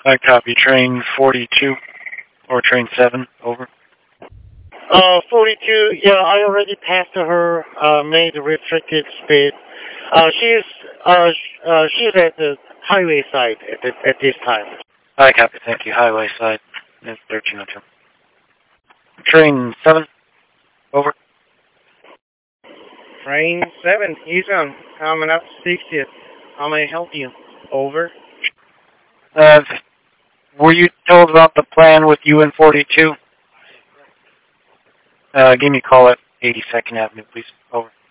I copy. Train 42 or train 7, over. 42, yeah, I already passed her, made restricted speed. She's at the highway side at this time. I copy. Thank you. Highway side. It's 1302. Train 7, over. Train 7, Eason, coming up 60th. How may I help you? Over. Were you told about the plan with UN 42? Give me a call at 82nd Avenue, please. Over.